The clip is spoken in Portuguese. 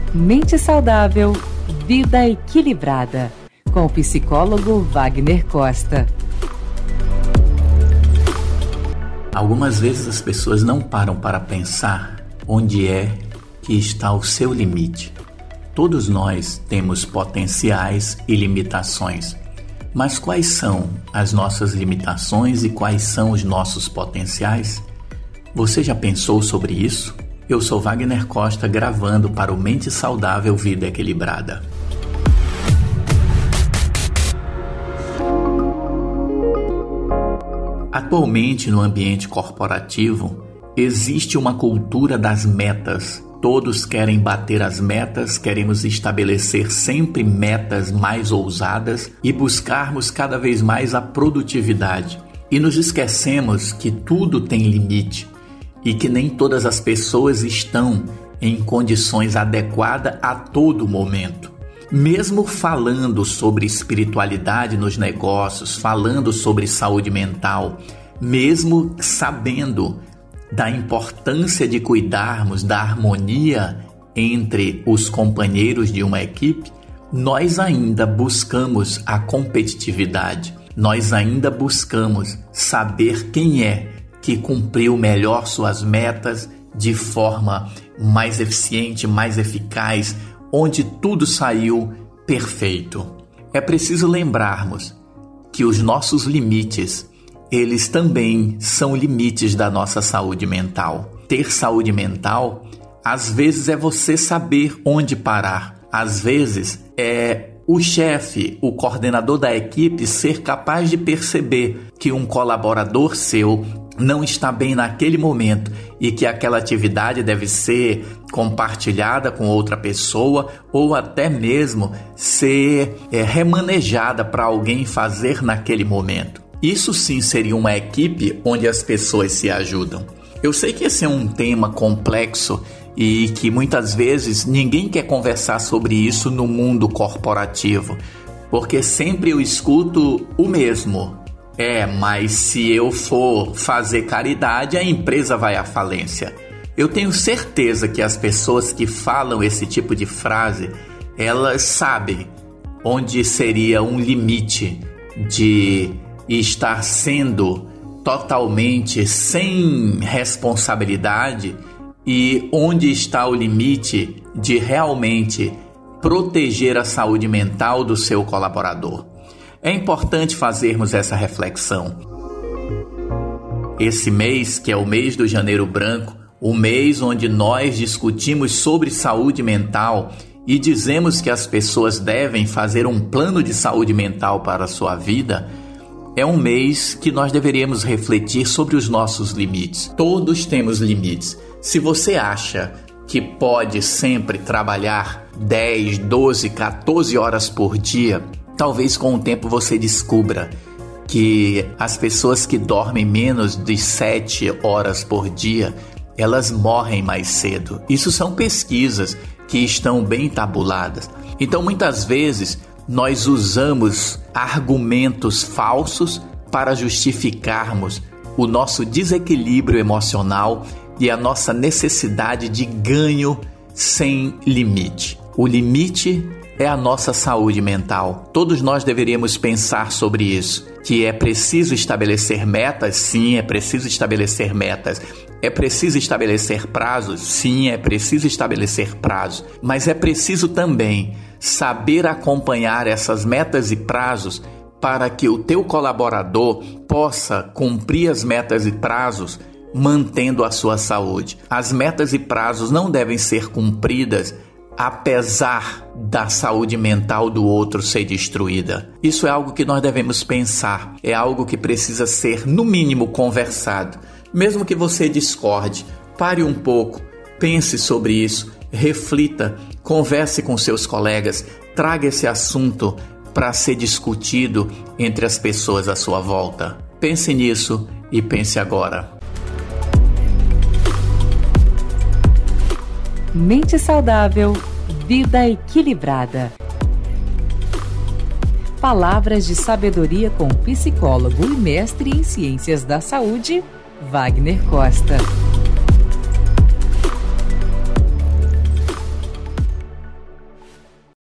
Mente saudável, vida equilibrada, com o psicólogo Wagner Costa. Algumas vezes as pessoas não param para pensar onde é que está o seu limite. Todos nós temos potenciais e limitações, mas quais são as nossas limitações e quais são os nossos potenciais? Você já pensou sobre isso? Eu sou Wagner Costa, gravando para o Mente Saudável, Vida Equilibrada. Atualmente, no ambiente corporativo, existe uma cultura das metas. Todos querem bater as metas, queremos estabelecer sempre metas mais ousadas e buscarmos cada vez mais a produtividade. E nos esquecemos que tudo tem limite e que nem todas as pessoas estão em condições adequadas a todo momento. Mesmo falando sobre espiritualidade nos negócios, falando sobre saúde mental, mesmo sabendo da importância de cuidarmos da harmonia entre os companheiros de uma equipe, nós ainda buscamos a competitividade, nós ainda buscamos saber quem é que cumpriu melhor suas metas de forma mais eficiente, mais eficaz, onde tudo saiu perfeito. É preciso lembrarmos que os nossos limites, eles também são limites da nossa saúde mental. Ter saúde mental, às vezes, é você saber onde parar. Às vezes, é o chefe, o coordenador da equipe ser capaz de perceber que um colaborador seu não está bem naquele momento e que aquela atividade deve ser compartilhada com outra pessoa ou até mesmo ser remanejada para alguém fazer naquele momento. Isso sim seria uma equipe onde as pessoas se ajudam. Eu sei que esse é um tema complexo e que muitas vezes ninguém quer conversar sobre isso no mundo corporativo, porque sempre eu escuto o mesmo. Mas se eu for fazer caridade, a empresa vai à falência. Eu tenho certeza que as pessoas que falam esse tipo de frase, elas sabem onde seria um limite de estar sendo totalmente sem responsabilidade e onde está o limite de realmente proteger a saúde mental do seu colaborador. É importante fazermos essa reflexão. Esse mês, que é o mês do Janeiro Branco, o mês onde nós discutimos sobre saúde mental e dizemos que as pessoas devem fazer um plano de saúde mental para a sua vida, é um mês que nós deveríamos refletir sobre os nossos limites. Todos temos limites. Se você acha que pode sempre trabalhar 10, 12, 14 horas por dia, talvez com o tempo você descubra que as pessoas que dormem menos de 7 horas por dia, elas morrem mais cedo. Isso são pesquisas que estão bem tabuladas. Então, muitas vezes, nós usamos argumentos falsos para justificarmos o nosso desequilíbrio emocional e a nossa necessidade de ganho sem limite. O limite é a nossa saúde mental. Todos nós deveríamos pensar sobre isso, que é preciso estabelecer metas, sim, é preciso estabelecer metas. É preciso estabelecer prazos, sim, é preciso estabelecer prazos. Mas é preciso também saber acompanhar essas metas e prazos para que o teu colaborador possa cumprir as metas e prazos mantendo a sua saúde. As metas e prazos não devem ser cumpridas apesar da saúde mental do outro ser destruída. Isso é algo que nós devemos pensar, é algo que precisa ser, no mínimo, conversado. Mesmo que você discorde, pare um pouco, pense sobre isso, reflita, converse com seus colegas, traga esse assunto para ser discutido entre as pessoas à sua volta. Pense nisso e pense agora. Mente saudável, vida equilibrada. Palavras de sabedoria com o psicólogo e mestre em ciências da saúde, Wagner Costa.